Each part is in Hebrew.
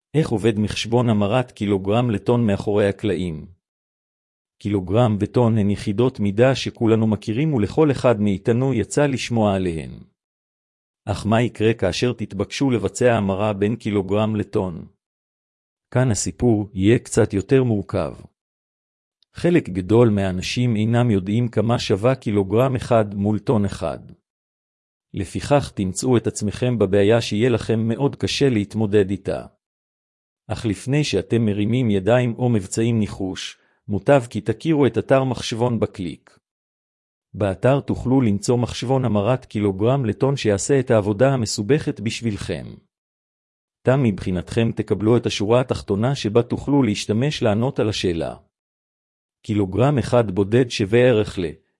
איך עובד מחשבון המרת קילוגרם לטון מאחורי הקלעים? קילוגרם וטון הן יחידות מידה שכולנו מכירים ולכל אחד מאיתנו יצא לשמוע עליהן. אך מה יקרה כאשר תתבקשו לבצע המרה בין קילוגרם לטון? כאן הסיפור יהיה קצת יותר מורכב. חלק גדול מהאנשים אינם יודעים כמה שווה קילוגרם אחד מול טון אחד. לפיכך תמצאו את עצמכם בבעיה שיהיה לכם מאוד קשה להתמודד איתה. אך לפני שאתם מרימים ידיים או מבצעים ניחוש, מוטב כי תכירו את אתר מחשבון בקליק. באתר תוכלו למצוא מחשבון המרת קילוגרם לטון שיעשה את העבודה המסובכת בשבילכם. תם מבחינתכם תקבלו את השורה התחתונה שבה תוכלו להשתמש לענות על השאלה. קילוגרם אחד בודד שווה ערך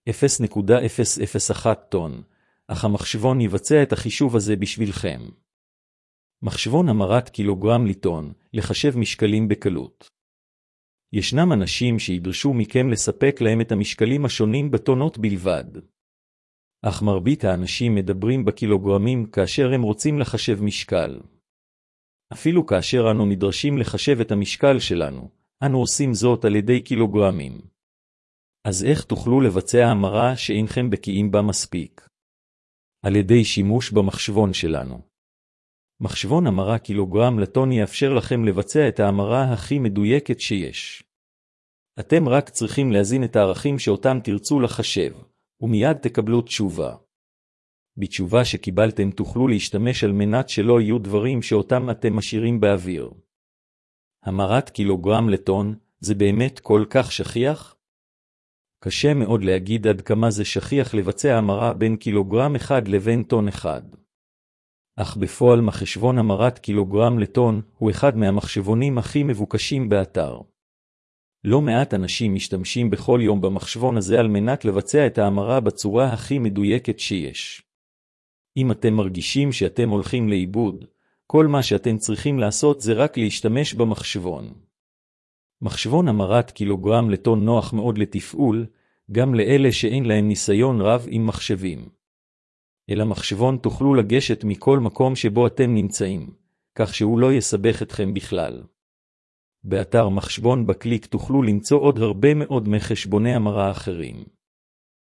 ל-0.001 טון, אך המחשבון יבצע את החישוב הזה בשבילכם. מחשבון המרת קילוגרם לטון, לחשב משקלים בקלות. ישנם אנשים שידרשו מכם לספק להם את המשקלים השונים בטונות בלבד. אך מרבית האנשים מדברים בקילוגרמים כאשר הם רוצים לחשב משקל. אפילו כאשר אנו נדרשים לחשב את המשקל שלנו, אנו עושים זאת על ידי קילוגרמים. אז איך תוכלו לבצע המרה שאינכם בקיאים בה מספיק? על ידי שימוש במחשבון שלנו. מחשבון המרה קילוגרם לטון יאפשר לכם לבצע את ההמרה הכי מדויקת שיש. אתם רק צריכים להזין את הערכים שאותם תרצו לחשב, ומיד תקבלו תשובה. בתשובה שקיבלתם תוכלו להשתמש על מנת שלא יהיו דברים שאותם אתם משאירים באוויר. המרת קילוגרם לטון, זה באמת כל כך שכיח? קשה מאוד להגיד עד כמה זה שכיח לבצע המרה בין קילוגרם אחד לבין טון אחד. אך בפועל מחשבון המרת קילוגרם לטון הוא אחד מהמחשבונים הכי מבוקשים באתר. לא מעט אנשים משתמשים בכל יום במחשבון הזה על מנת לבצע את ההמרה בצורה הכי מדויקת שיש. אם אתם מרגישים שאתם הולכים לאיבוד, כל מה שאתם צריכים לעשות זה רק להשתמש במחשבון. מחשבון המרת קילוגרם לטון נוח מאוד לתפעול, גם לאלה שאין להם ניסיון רב עם מחשבים. אל המחשבון תוכלו לגשת מכל מקום שבו אתם נמצאים, כך שהוא לא יסבך אתכם בכלל. באתר מחשבון בקליק תוכלו למצוא עוד הרבה מאוד מחשבוני המרה אחרים.